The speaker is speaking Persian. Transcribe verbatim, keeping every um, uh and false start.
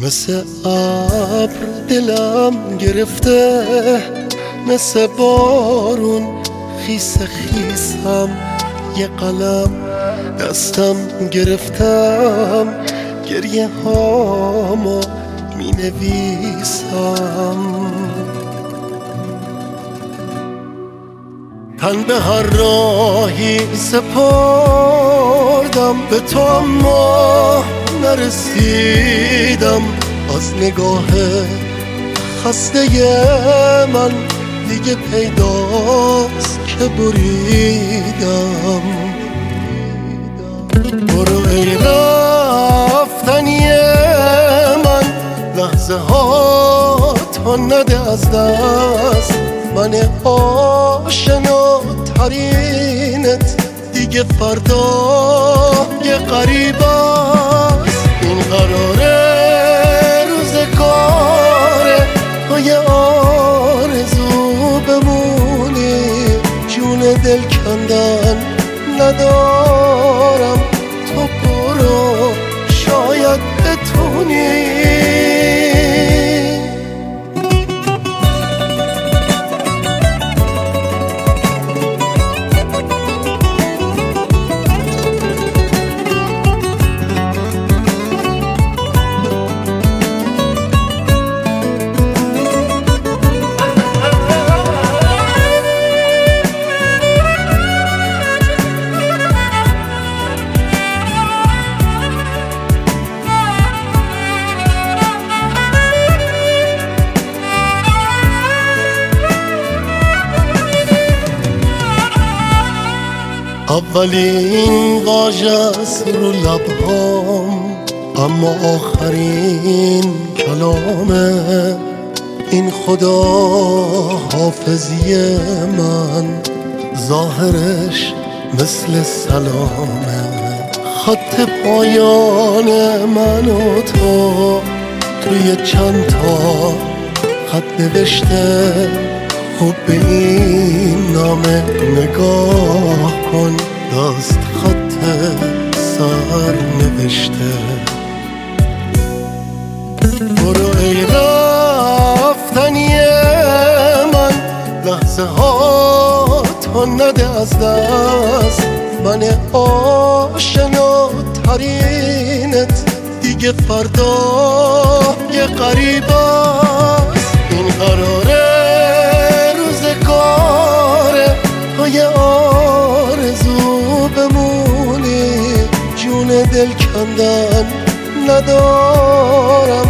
مثل ابر دلم گرفته، مثل بارون خیس خیسم، یه قلم دستم گرفتم، گریه هامو می نویسم. تن به هر راهی سپردم به تو، اما نرسیدم. از نگاه خسته من دیگه پیداست که بریدم. برو ای رفتنی من، لحظه ها تا نده از دست. من آشنا ترینت دیگه فردا یه غریب است. این قراره روزگاره تا یه آرزو بمونی. جون دل کندن ندارم، تو برو شاید بتونی. اولین واژه‌ست رو لبهام، اما آخرین کلامه. این خدا حافظی من، ظاهرش مثل سلامه. خط پایان من و تو توی چند تا خط نوشته. خب به این نامه نگاه کن، دست خط سر نوشته. برو ای رفتنی من، لحظه ها تا نده از دست. من آشنا ترینت دیگه فردا یه غریب است. این قراره روزگاره تا یه آرزو بمونی. جون دل کندن ندارم،